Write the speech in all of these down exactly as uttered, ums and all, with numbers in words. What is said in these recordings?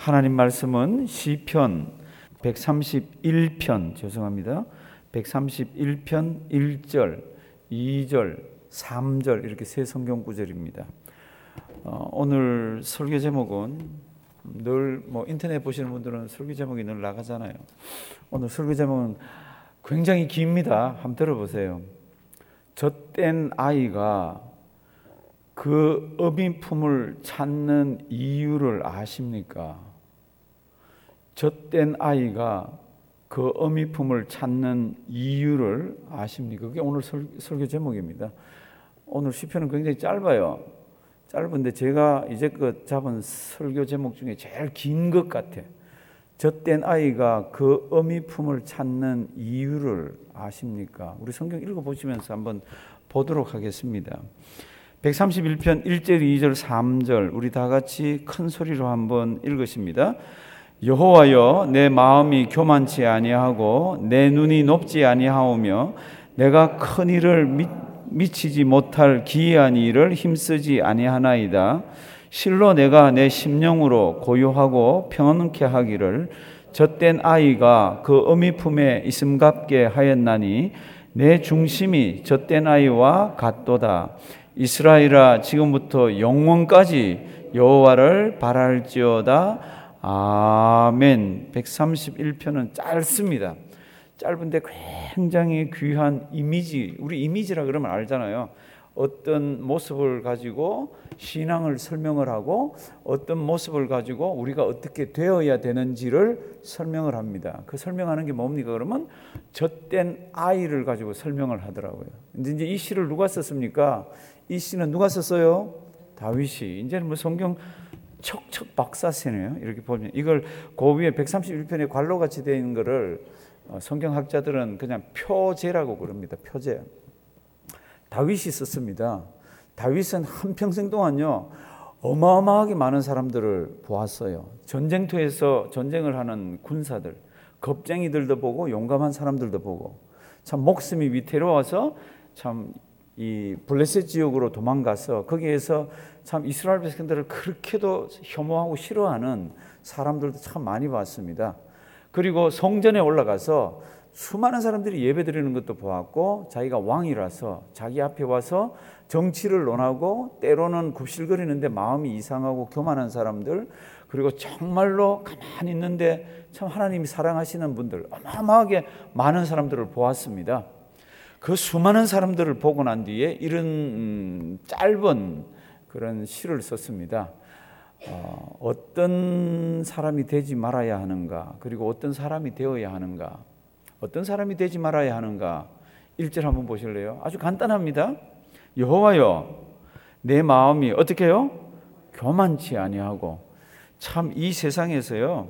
하나님 말씀은 시편 백삼십일 편, 죄송합니다. 백삼십일 편 일 절, 이 절, 삼 절 이렇게 세 성경 구절입니다. 어, 오늘 설교 제목은 늘 뭐 인터넷 보시는 분들은 설교 제목이 늘 나가잖아요. 오늘 설교 제목은 굉장히 깁니다. 한번 들어보세요. 젖된 아이가 그 어미 품을 찾는 이유를 아십니까? 젖된 아이가 그 어미 품을 찾는 이유를 아십니까? 그게 오늘 설, 설교 제목입니다. 오늘 시편은 굉장히 짧아요. 짧은데 제가 이제껏 잡은 설교 제목 중에 제일 긴 것 같아. 젖된 아이가 그 어미 품을 찾는 이유를 아십니까? 우리 성경 읽어보시면서 한번 보도록 하겠습니다. 백삼십일 편 일 절, 이 절, 삼 절 우리 다 같이 큰 소리로 한번 읽으십니다. 여호와여, 내 마음이 교만치 아니하고 내 눈이 높지 아니하오며 내가 큰 일을 미, 미치지 못할 기이한 일을 힘쓰지 아니하나이다. 실로 내가 내 심령으로 고요하고 평안케 하기를 젖된 아이가 그 어미 품에 있음갑게 하였나니 내 중심이 젖된 아이와 같도다. 이스라엘아, 지금부터 영원까지 여호와를 바랄지어다. 아멘. 백삼십일 편은 짧습니다. 짧은데 굉장히 귀한 이미지, 우리 이미지라 그러면 알잖아요. 어떤 모습을 가지고 신앙을 설명을 하고 어떤 모습을 가지고 우리가 어떻게 되어야 되는지를 설명을 합니다. 그 설명하는 게 뭡니까? 그러면 젖된 아이를 가지고 설명을 하더라고요. 이제 이 시를 누가 썼습니까? 이 시는 누가 썼어요? 다윗이. 이제는 뭐 성경 척척 박사세네요. 이렇게 보면 이걸 그 위에 백삼십일 편에 관로같이 되어 있는 거를 성경학자들은 그냥 표제라고 그럽니다. 표제. 다윗이 썼습니다. 다윗은 한평생 동안요 어마어마하게 많은 사람들을 보았어요. 전쟁터에서 전쟁을 하는 군사들, 겁쟁이들도 보고 용감한 사람들도 보고 참 목숨이 위태로워서 참 이 블레셋 지역으로 도망가서 거기에서 참 이스라엘 백성들을 그렇게도 혐오하고 싫어하는 사람들도 참 많이 봤습니다. 그리고 성전에 올라가서 수많은 사람들이 예배드리는 것도 보았고 자기가 왕이라서 자기 앞에 와서 정치를 논하고 때로는 굽실거리는데 마음이 이상하고 교만한 사람들, 그리고 정말로 가만히 있는데 참 하나님이 사랑하시는 분들, 어마어마하게 많은 사람들을 보았습니다. 그 수많은 사람들을 보고 난 뒤에 이런 음, 짧은 그런 시를 썼습니다. 어, 어떤 사람이 되지 말아야 하는가, 그리고 어떤 사람이 되어야 하는가, 어떤 사람이 되지 말아야 하는가. 일 절 한번 보실래요? 아주 간단합니다. 여호와여, 내 마음이 어떻게 해요? 교만치 아니하고. 참 이 세상에서요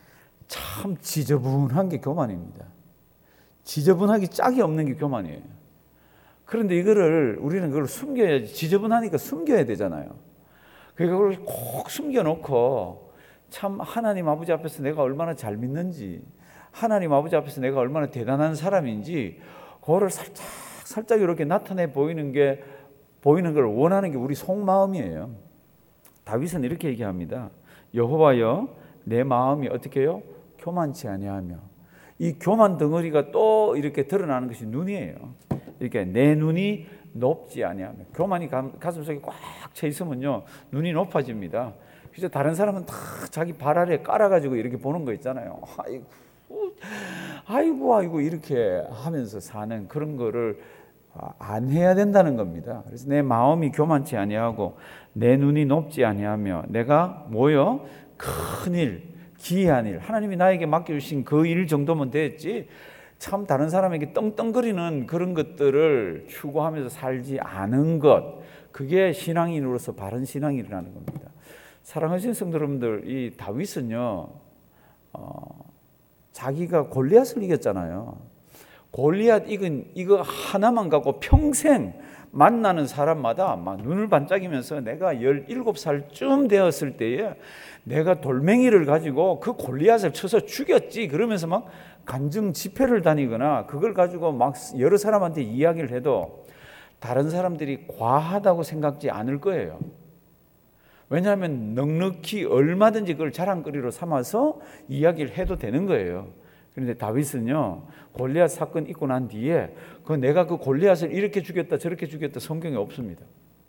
참 지저분한 게 교만입니다. 지저분하기 짝이 없는 게 교만이에요. 그런데 이거를 우리는 그걸 숨겨야지. 지저분하니까 숨겨야 되잖아요. 그러니까 그걸 꼭 숨겨놓고 참 하나님 아버지 앞에서 내가 얼마나 잘 믿는지, 하나님 아버지 앞에서 내가 얼마나 대단한 사람인지 그거를 살짝 살짝 이렇게 나타내 보이는 게 보이는 걸 원하는 게 우리 속마음이에요. 다윗은 이렇게 얘기합니다. 여호와여, 내 마음이 어떻게 해요? 교만치 아니하며. 이 교만 덩어리가 또 이렇게 드러나는 것이 눈이에요. 이렇게 내 눈이 높지 아니하며. 교만이 가슴속에 꽉 차 있으면요 눈이 높아집니다. 그래서 다른 사람은 다 자기 발 아래 깔아가지고 이렇게 보는 거 있잖아요. 아이고, 아이고, 아이고 이렇게 하면서 사는 그런 거를 안 해야 된다는 겁니다. 그래서 내 마음이 교만치 아니하고 내 눈이 높지 아니하며 내가 뭐요? 큰일, 기이한 일, 하나님이 나에게 맡겨주신 그 일 정도면 됐지 참 다른 사람에게 떵떵거리는 그런 것들을 추구하면서 살지 않은 것, 그게 신앙인으로서 바른 신앙이라는 겁니다. 사랑하시는 성도 여러분들, 이 다윗은요 어, 자기가 골리앗을 이겼잖아요. 골리앗 이건 이거 하나만 갖고 평생 만나는 사람마다 막 눈을 반짝이면서 내가 열일곱 살쯤 되었을 때에 내가 돌멩이를 가지고 그 골리앗을 쳐서 죽였지 그러면서 막 간증 집회를 다니거나 그걸 가지고 막 여러 사람한테 이야기를 해도 다른 사람들이 과하다고 생각지 않을 거예요. 왜냐하면 넉넉히 얼마든지 그걸 자랑거리로 삼아서 이야기를 해도 되는 거예요. 그런데 다윗은요, 골리앗 사건 있고 난 뒤에 그 내가 그 골리앗을 이렇게 죽였다 저렇게 죽였다 성경에 없습니다.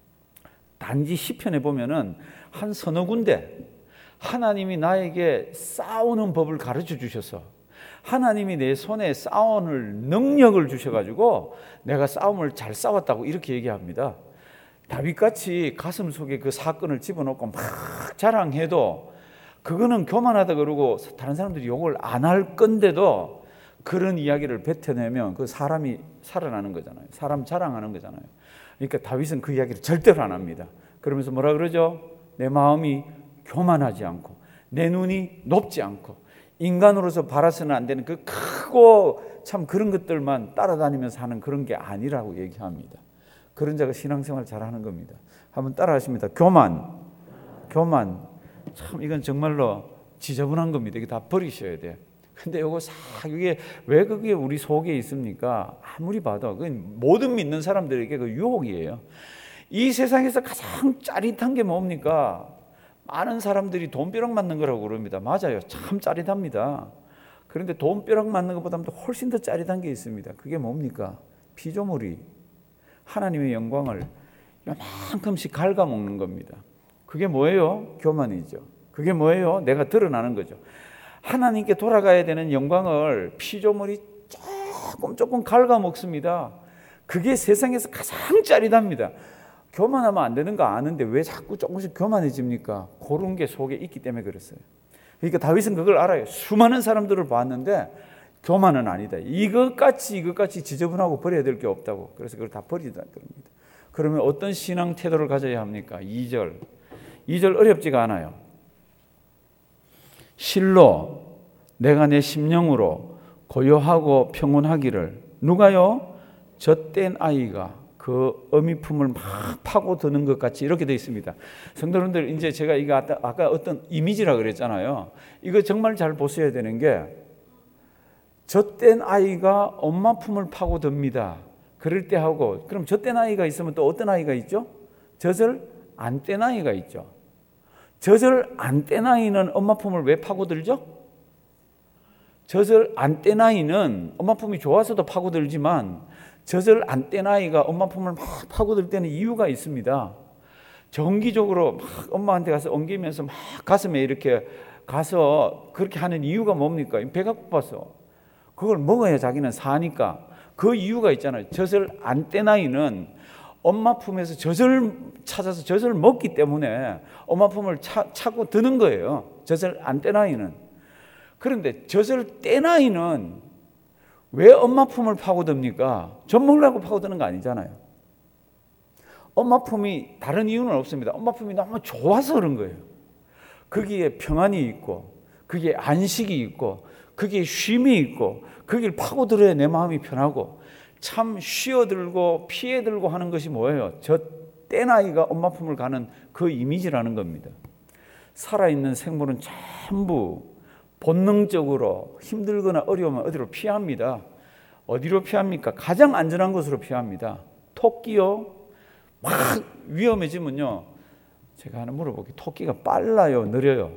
단지 시편에 보면은 한 서너 군데 하나님이 나에게 싸우는 법을 가르쳐 주셔서, 하나님이 내 손에 싸움을 능력을 주셔가지고 내가 싸움을 잘 싸웠다고 이렇게 얘기합니다. 다윗같이 가슴 속에 그 사건을 집어넣고 막 자랑해도 그거는 교만하다 그러고 다른 사람들이 욕을 안 할 건데도 그런 이야기를 뱉어내면 그 사람이 살아나는 거잖아요. 사람 자랑하는 거잖아요. 그러니까 다윗은 그 이야기를 절대로 안 합니다. 그러면서 뭐라 그러죠? 내 마음이 교만하지 않고 내 눈이 높지 않고 인간으로서 바라서는 안 되는 그 크고 참 그런 것들만 따라다니면서 하는 그런 게 아니라고 얘기합니다. 그런 자가 신앙생활 잘하는 겁니다. 한번 따라하십니다. 교만, 교만. 참 이건 정말로 지저분한 겁니다. 이게 다 버리셔야 돼요. 근데 이거 싹 이게 왜 그게 우리 속에 있습니까? 아무리 봐도 그건 모든 믿는 사람들에게 그 유혹이에요. 이 세상에서 가장 짜릿한 게 뭡니까? 많은 사람들이 돈벼락 맞는 거라고 그럽니다. 맞아요. 참 짜릿합니다. 그런데 돈벼락 맞는 것보다도 훨씬 더 짜릿한 게 있습니다. 그게 뭡니까? 피조물이 하나님의 영광을 요만큼씩 갉아먹는 겁니다. 그게 뭐예요? 교만이죠. 그게 뭐예요? 내가 드러나는 거죠. 하나님께 돌아가야 되는 영광을 피조물이 조금 조금 갉아먹습니다. 그게 세상에서 가장 짜릿합니다. 교만하면 안 되는 거 아는데 왜 자꾸 조금씩 교만해집니까? 그런 게 속에 있기 때문에 그랬어요. 그러니까 다윗은 그걸 알아요. 수많은 사람들을 봤는데 교만은 아니다. 이것같이 이것같이 지저분하고 버려야 될 게 없다고. 그래서 그걸 다 버리다 그럽니다. 그러면 어떤 신앙 태도를 가져야 합니까? 이 절. 이 절 어렵지가 않아요. 실로 내가 내 심령으로 고요하고 평온하기를 누가요? 젖된 아이가 그 어미 품을 막 파고드는 것 같이 이렇게 되어 있습니다. 성도님들, 이제 제가 이거 아까 어떤 이미지라 그랬잖아요. 이거 정말 잘 보셔야 되는 게, 젖된 아이가 엄마 품을 파고듭니다. 그럴 때 하고, 그럼 젖된 아이가 있으면 또 어떤 아이가 있죠? 젖을 안 뗀 아이가 있죠. 젖을 안 뗀 아이는 엄마 품을 왜 파고들죠? 젖을 안 뗀 아이는 엄마 품이 좋아서도 파고들지만 젖을 안 뗀 아이가 엄마 품을 막 파고들 때는 이유가 있습니다. 정기적으로 막 엄마한테 가서 엉기면서 막 가슴에 이렇게 가서 그렇게 하는 이유가 뭡니까? 배가 고파서. 그걸 먹어야 자기는 사니까. 그 이유가 있잖아요. 젖을 안 뗀 아이는 엄마 품에서 젖을 찾아서 젖을 먹기 때문에 엄마 품을 차, 차고 드는 거예요. 젖을 안 뗀 아이는. 그런데 젖을 뗀 아이는 왜 엄마 품을 파고듭니까? 젖 먹으려고 파고드는 거 아니잖아요. 엄마 품이 다른 이유는 없습니다. 엄마 품이 너무 좋아서 그런 거예요. 거기에 평안이 있고, 거기에 안식이 있고, 거기에 쉼이 있고, 거기를 파고들어야 내 마음이 편하고, 참 쉬어들고 피해들고 하는 것이 뭐예요? 저 뗀 아이가 엄마 품을 가는 그 이미지라는 겁니다. 살아있는 생물은 전부 본능적으로 힘들거나 어려우면 어디로 피합니다. 어디로 피합니까? 가장 안전한 곳으로 피합니다. 토끼요, 막 위험해지면요, 제가 하나 물어볼게요. 토끼가 빨라요, 느려요?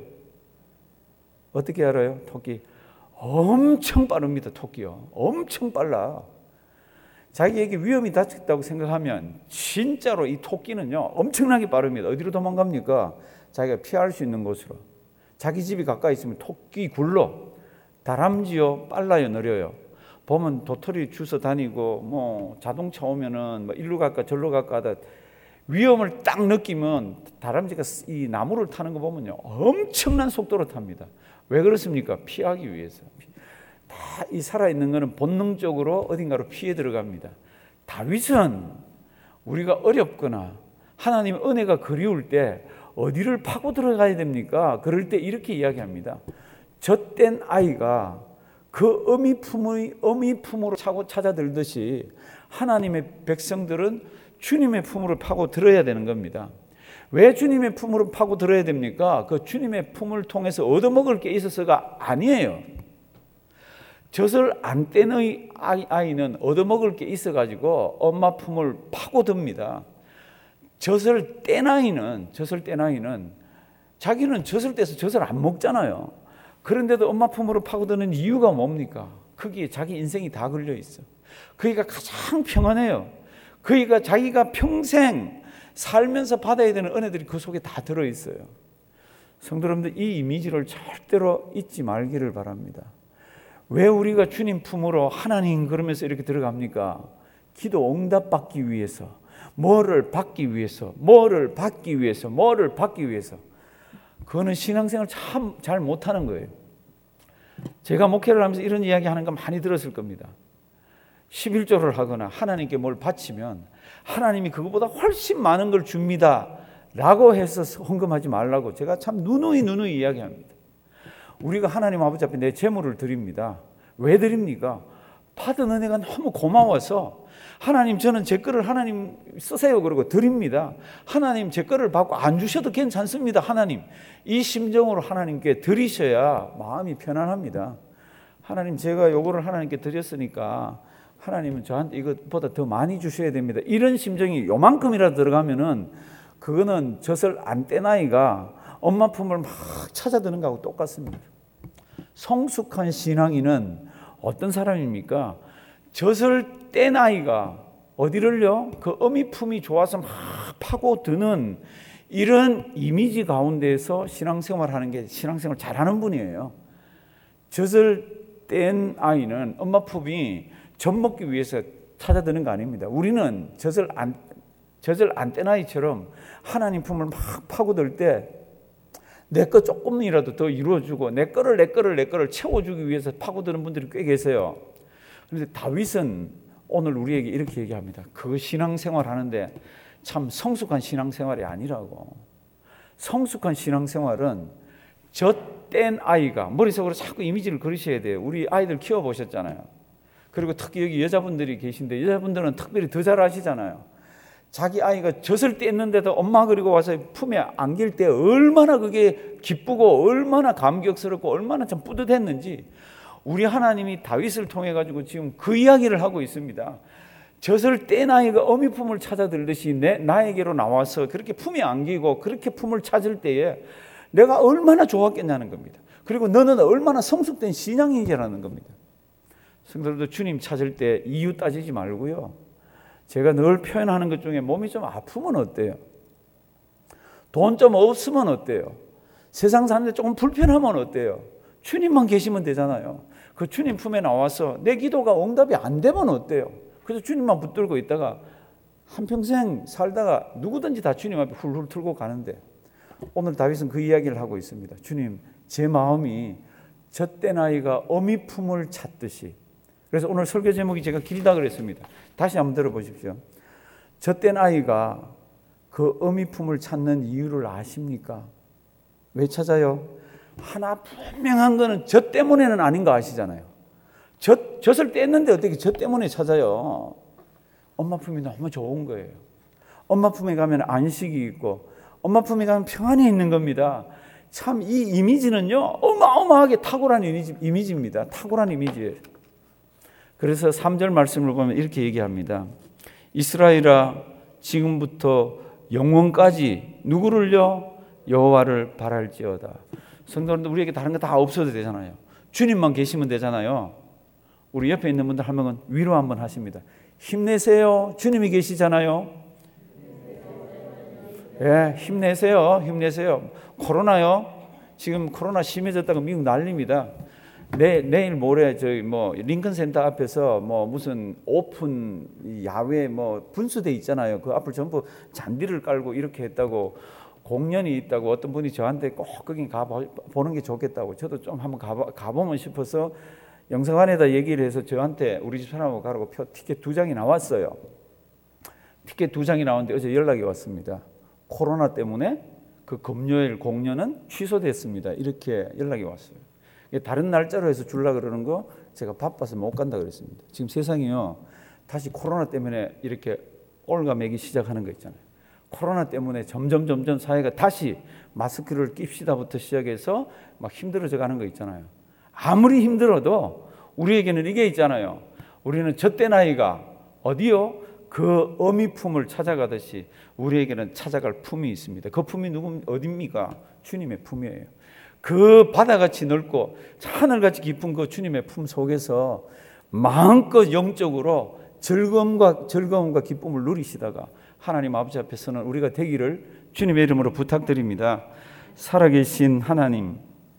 어떻게 알아요? 토끼 엄청 빠릅니다. 토끼요, 엄청 빨라. 자기에게 위험이 닥쳤다고 생각하면 진짜로 이 토끼는요 엄청나게 빠릅니다. 어디로 도망갑니까? 자기가 피할 수 있는 곳으로. 자기 집이 가까이 있으면 토끼 굴러. 다람쥐요, 빨라요, 느려요? 보면 도토리 주워 다니고 뭐 자동차 오면은 뭐 일로 갈까 절로 갈까 하다 위험을 딱 느끼면 다람쥐가 이 나무를 타는 거 보면요 엄청난 속도로 탑니다. 왜 그렇습니까? 피하기 위해서. 다 이 살아있는 거는 본능적으로 어딘가로 피해 들어갑니다. 다윗은 우리가 어렵거나 하나님 은혜가 그리울 때 어디를 파고 들어가야 됩니까? 그럴 때 이렇게 이야기합니다. 젖된 아이가 그 어미 품의 어미 품으로 차고 찾아들듯이 하나님의 백성들은 주님의 품으로 파고 들어야 되는 겁니다. 왜 주님의 품으로 파고 들어야 됩니까? 그 주님의 품을 통해서 얻어먹을 게 있어서가 아니에요. 젖을 안 뗀 아이는 얻어먹을 게 있어가지고 엄마 품을 파고듭니다. 젖을 뗀 아이는, 젖을 뗀 아이는 자기는 젖을 떼서 젖을 안 먹잖아요. 그런데도 엄마 품으로 파고드는 이유가 뭡니까? 거기에 자기 인생이 다 걸려 있어. 거기가 가장 평안해요. 거기가 자기가 평생 살면서 받아야 되는 은혜들이 그 속에 다 들어있어요. 성도 여러분들, 이 이미지를 절대로 잊지 말기를 바랍니다. 왜 우리가 주님 품으로 하나님 그러면서 이렇게 들어갑니까? 기도 응답받기 위해서, 뭐를 받기 위해서, 뭐를 받기 위해서, 뭐를 받기 위해서. 그거는 신앙생활 참 잘 못하는 거예요. 제가 목회를 하면서 이런 이야기 하는 거 많이 들었을 겁니다. 십일조를 하거나 하나님께 뭘 바치면 하나님이 그것보다 훨씬 많은 걸 줍니다 라고 해서 헌금하지 말라고 제가 참 누누이 누누이 이야기합니다. 우리가 하나님 아버지 앞에 내 재물을 드립니다. 왜 드립니까? 받은 은혜가 너무 고마워서 하나님, 저는 제 거를 하나님 쓰세요 그러고 드립니다. 하나님, 제 거를 받고 안 주셔도 괜찮습니다. 하나님, 이 심정으로 하나님께 드리셔야 마음이 편안합니다. 하나님, 제가 요거를 하나님께 드렸으니까 하나님은 저한테 이것보다 더 많이 주셔야 됩니다. 이런 심정이 요만큼이라도 들어가면은 그거는 젖을 안 뗀 아이가 엄마 품을 막 찾아드는 거하고 똑같습니다. 성숙한 신앙인은 어떤 사람입니까? 젖을 뗀 아이가 어디를요? 그 어미 품이 좋아서 막 파고드는 이런 이미지 가운데에서 신앙생활하는 게 신앙생활 잘하는 분이에요. 젖을 뗀 아이는 엄마 품이 젖 먹기 위해서 찾아드는 거 아닙니다. 우리는 젖을 안, 젖을 안 뗀 아이처럼 하나님 품을 막 파고들 때 내 거 조금이라도 더 이루어주고 내 거를 내 거를 내 거를 채워주기 위해서 파고드는 분들이 꽤 계세요. 그런데 다윗은 오늘 우리에게 이렇게 얘기합니다. 그 신앙생활 하는데 참 성숙한 신앙생활이 아니라고. 성숙한 신앙생활은 젖뗀 아이가, 머릿속으로 자꾸 이미지를 그리셔야 돼요. 우리 아이들 키워보셨잖아요. 그리고 특히 여기 여자분들이 계신데 여자분들은 특별히 더 잘 아시잖아요. 자기 아이가 젖을 뗐는데도 엄마 그리고 와서 품에 안길 때 얼마나 그게 기쁘고 얼마나 감격스럽고 얼마나 참 뿌듯했는지 우리 하나님이 다윗을 통해 가지고 지금 그 이야기를 하고 있습니다. 젖을 뗀 아이가 어미 품을 찾아들듯이 내, 나에게로 나와서 그렇게 품에 안기고 그렇게 품을 찾을 때에 내가 얼마나 좋았겠냐는 겁니다. 그리고 너는 얼마나 성숙된 신앙인이라는 겁니다. 성도들도 주님 찾을 때 이유 따지지 말고요. 제가 늘 표현하는 것 중에 몸이 좀 아프면 어때요? 돈 좀 없으면 어때요? 세상 사는데 조금 불편하면 어때요? 주님만 계시면 되잖아요. 그 주님 품에 나와서 내 기도가 응답이 안 되면 어때요? 그래서 주님만 붙들고 있다가 한평생 살다가 누구든지 다 주님 앞에 훌훌 틀고 가는데 오늘 다윗은 그 이야기를 하고 있습니다. 주님, 제 마음이 젖된 아이가 어미 품을 찾듯이. 그래서 오늘 설교 제목이 제가 길다 그랬습니다. 다시 한번 들어보십시오. 젖된 아이가 그 어미 품을 찾는 이유를 아십니까? 왜 찾아요? 하나 분명한 거는 젖 때문에는 아닌 거 아시잖아요. 젖, 젖을 뗐는데 어떻게 젖 때문에 찾아요? 엄마 품이 너무 좋은 거예요. 엄마 품에 가면 안식이 있고 엄마 품에 가면 평안이 있는 겁니다. 참 이 이미지는요 어마어마하게 탁월한 이미지, 이미지입니다. 탁월한 이미지예요. 그래서 삼 절 말씀을 보면 이렇게 얘기합니다. 이스라엘아, 지금부터 영원까지 누구를요? 여호와를 바랄지어다. 성도님들, 우리에게 다른 거 다 없어도 되잖아요. 주님만 계시면 되잖아요. 우리 옆에 있는 분들 한 명은 위로 한번 하십니다. 힘내세요. 주님이 계시잖아요. 예, 힘내세요. 힘내세요. 코로나요. 지금 코로나 심해졌다고 미국 난립니다. 내, 내일 모레 저희 뭐 링컨 센터 앞에서 뭐 무슨 오픈 야외 뭐 분수대 있잖아요. 그 앞을 전부 잔디를 깔고 이렇게 했다고 공연이 있다고 어떤 분이 저한테 꼭 거기 가 보는 게 좋겠다고. 저도 좀 한번 가 가보면 싶어서 영사관에다 얘기를 해서 저한테 우리 집 사람하고 가라고 표 티켓 두 장이 나왔어요. 티켓 두 장이 나왔는데 어제 연락이 왔습니다. 코로나 때문에 그 금요일 공연은 취소됐습니다. 이렇게 연락이 왔어요. 다른 날짜로 해서 주려고 그러는 거 제가 바빠서 못 간다 그랬습니다. 지금 세상이요 다시 코로나 때문에 이렇게 올가매기 시작하는 거 있잖아요. 코로나 때문에 점점 점점 사회가 다시 마스크를 낍시다부터 시작해서 막 힘들어져 가는 거 있잖아요. 아무리 힘들어도 우리에게는 이게 있잖아요. 우리는 젖된 아이가 어디요? 그 어미 품을 찾아가듯이 우리에게는 찾아갈 품이 있습니다. 그 품이 누구 어디입니까? 주님의 품이에요. 그 바다같이 넓고 하늘같이 깊은 그 주님의 품 속에서 마음껏 영적으로 즐거움과 즐거움과 기쁨을 누리시다가 하나님 아버지 앞에서는 우리가 되기를 주님의 이름으로 부탁드립니다. 살아계신 하나님,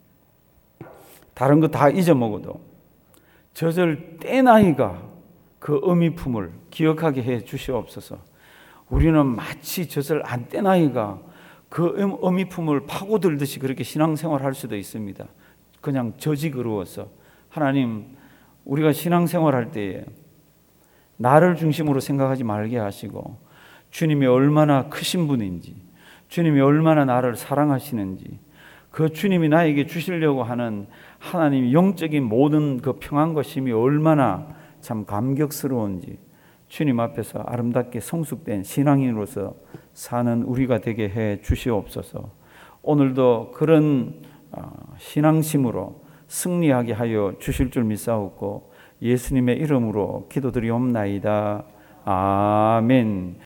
다른 거 다 잊어먹어도 저절 떼나이가 그 어미 품을 기억하게 해 주시옵소서. 우리는 마치 저절 안 떼나이가 그 어미 품을 파고들듯이 그렇게 신앙생활 할 수도 있습니다. 그냥 저지 그루어서. 하나님, 우리가 신앙생활 할 때에 나를 중심으로 생각하지 말게 하시고 주님이 얼마나 크신 분인지, 주님이 얼마나 나를 사랑하시는지, 그 주님이 나에게 주시려고 하는 하나님의 영적인 모든 그 평안과 쉼이 얼마나 참 감격스러운지 주님 앞에서 아름답게 성숙된 신앙인으로서 사는 우리가 되게 해 주시옵소서. 오늘도 그런 신앙심으로 승리하게 하여 주실 줄 믿사옵고 예수님의 이름으로 기도드리옵나이다. 아멘.